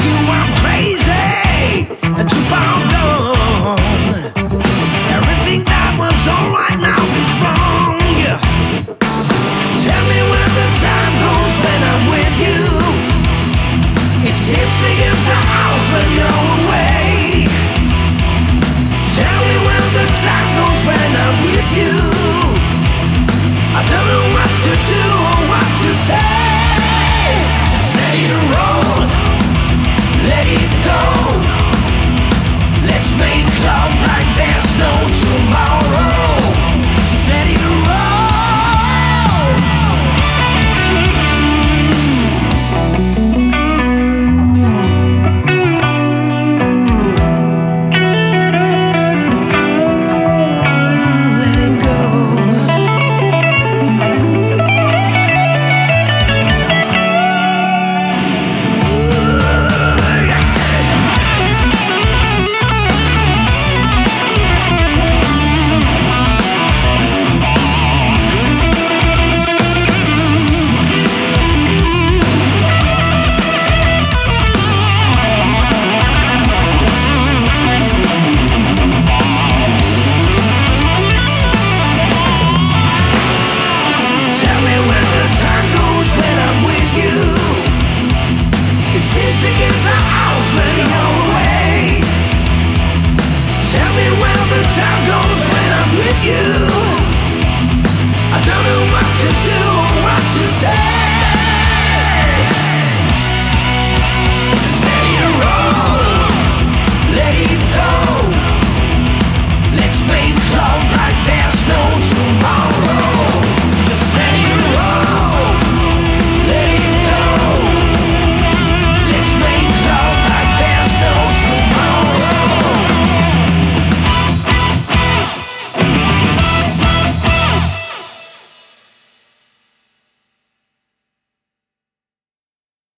you I'm crazy and too far gone. Everything that was alright now is wrong. Tell me when the time goes when I'm with you. It seems to get the house when you're away. Tell me when the time goes when I'm with you.